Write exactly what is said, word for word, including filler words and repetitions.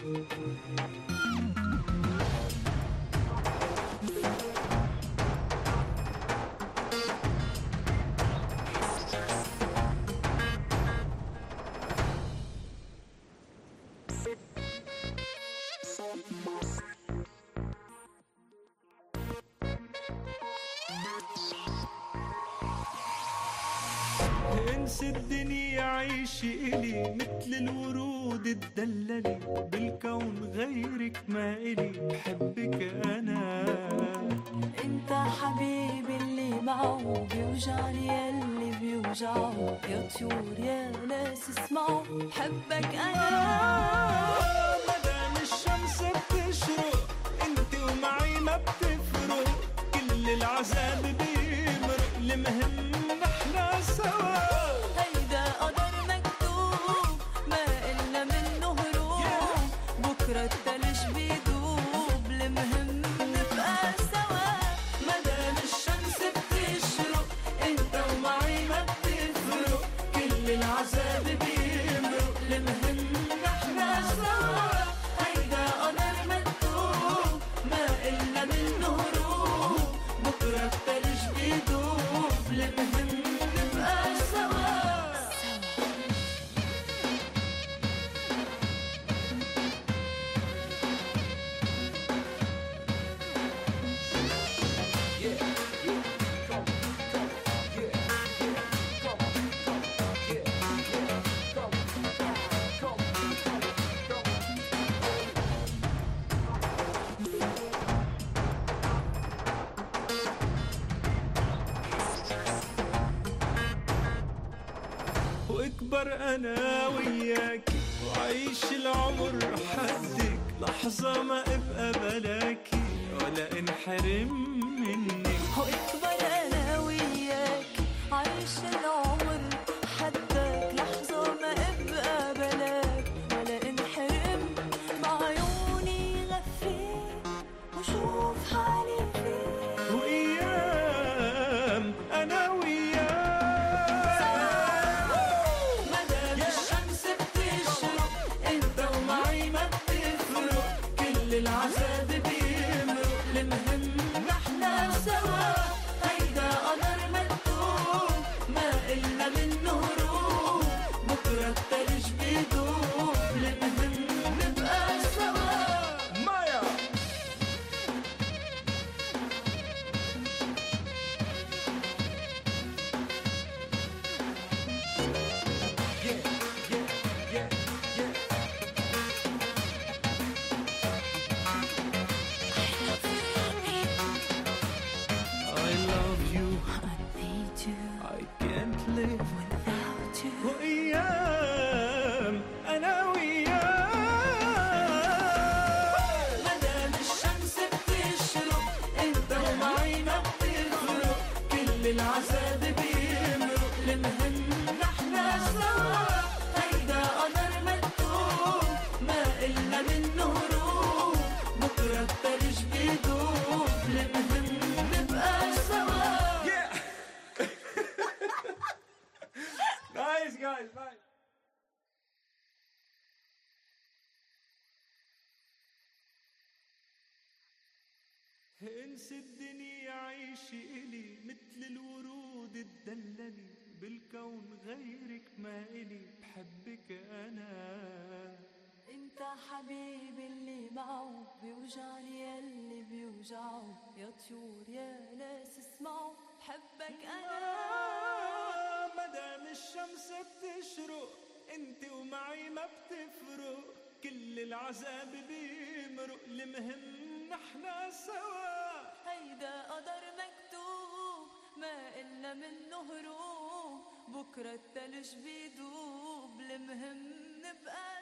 انسى الدنيا عيش إلي مثل الورود اتدللي بالكون غيرك ما إلي بحبك أنا. انت حبيبي اللي معه بيوجعني يلي بيوجعه، يا طيور يا ناس اسمعوا بحبك أنا. مدام الشمس بتشرق انت ومعي ما بتفرق، كل العذاب بيمرق، المهم نحنا سوا. هيدا قدر مكتوب ما إلنا منه هروب، بكرة التلج بيدوب، المهم نبقى سوا. مدام الشمس بتشرق انت ومعي ما بتفرق، كل العذاب بيمرق، المهم نحنا سوا. هيدا قدر مكتوب ما إلنا منه هروب، بكرة التلج بيدوب، المهم نبقى سوا. واكبر انا وياكي وعيش العمر حدك، لحظة ما ابقى بلاكي ولا انحرم منك. واكبر انا وياك عيش العمر حدك، لحظة ما ابقى بلاك ولا انحرم. بعيوني غفيت وشوف حالي فيك، وايام انا وياك مدام الشمس بتشرق انت ومعي ما بتفرق، كل العذاب بيمرق، المهم نحنا سوا. هيدا قدر مكتوب ما إلنا منه هروب، بكرة التلج بيدوب، المهم نبقى سوا. مايا. I love you, I need you, I can't live without you. وأيام أنا وياك. مدام الشمس بتشرق انت ومعي ما بتفرق، كل العذاب بيمرق، المهم نحنا سوا. هيدا قدر مكتوب ما إلنا منه هروب، بكرة التلج بيدوب، المهم نبقى سوا. Yeah. Nice guys, nice. انسى الدنيا عيش إلي مثل الورود اتدللي بالكون غيرك ما إلي بحبك أنا. انت حبيبي اللي معه بيوجعني يلي بيوجعه، يا طيور يا ناس اسمعوا بحبك انا. مدام الشمس بتشرق انت ومعي ما بتفرق، كل العذاب بيمرق، المهم نحنا سوا. هيدا قدر مكتوب ما إلنا منه هروب، بكرة التلج بيدوب، المهم نبقى